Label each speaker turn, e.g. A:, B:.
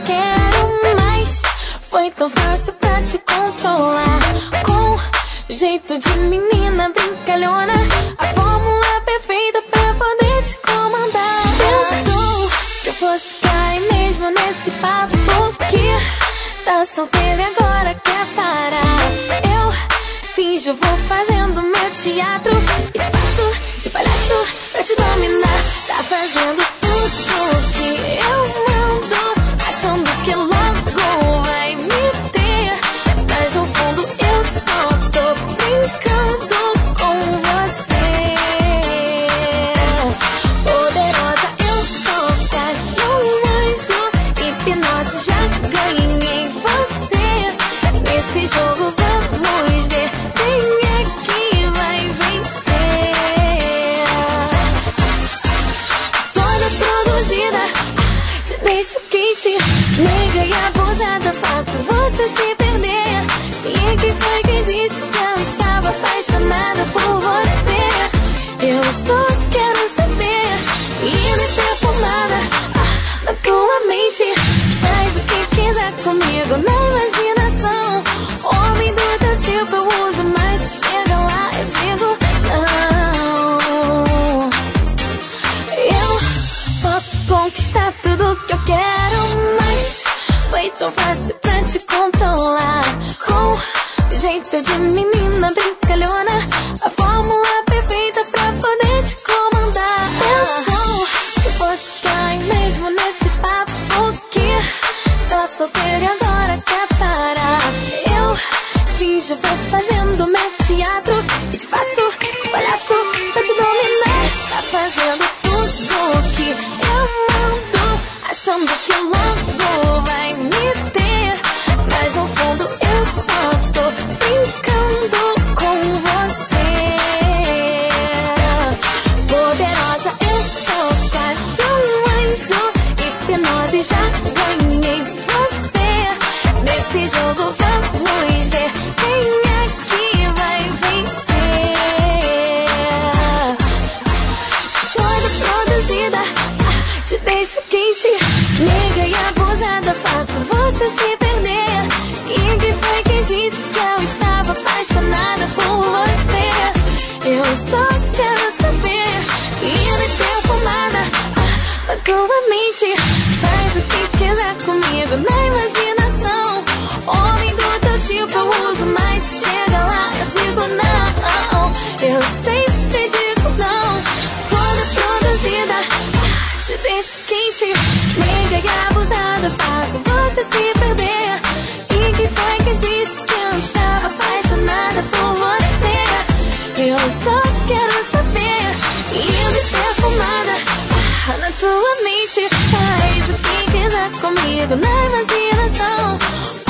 A: quero mais. Foi tão fácil pra te controlar, com jeito de menina brincalhona, a fórmula perfeita pra poder te comandar. Pensou que eu fosse cair mesmo nesse papo, porque tá solteira e agora quer parar. Eu finjo, vou fazendo meu teatro e te faço de palhaço pra te dominar. Tá fazendo tudo que eu mando, achando que logo vai me ter, mas no fundo eu só tô brincando com você. Poderosa, eu sou quase um anjo, hipnose, já ganhei você. Nesse jogo vamos ver quem é que vai vencer. Toda produzida, te deixo quente, nega e abusada, faço você se perder. E quem foi quem disse que eu estava apaixonada por você? Eu só quero saber, linda e perfumada, na tua mente. Faz o que quiser comigo na imaginação. Homem do teu tipo eu uso, mas se chega lá eu digo não. Eu posso conquistar tudo que eu quero, mas foi tão fácil pra te controlar, com jeito de menina brincalhona, a fórmula perfeita pra poder te comandar. Pensou que eu fosse cair mesmo nesse papo, porque tá solteira e agora quer parar. Eu finjo, vou fazendo meu teatro e te faço de palhaço pra te dominar. Tá fazendo tudo que eu mando, achando que logo vai me ter, mas no fundo eu só tô brincando com você. Poderosa, eu sou quase um anjo, hipnose, já ganhei você. Nesse jogo vamos ver quem é que vai vencer. Toda produzida, te deixo quente, nega e abusada, faço você se perder. E quem foi quem disse que eu estava apaixonada por você? Eu só quero saber, linda e perfumada, na tua mente. Faz o que quiser comigo na imaginação. Homem do teu tipo eu uso, mas se chega lá eu digo não. Eu sempre digo não. Toda produzida, te deixo quente, nega e abusada, faço você se perder. E quem foi que disse que eu estava apaixonada por você? Eu só quero saber, linda e perfumada, na tua mente. Faz o que quiser comigo na imaginação.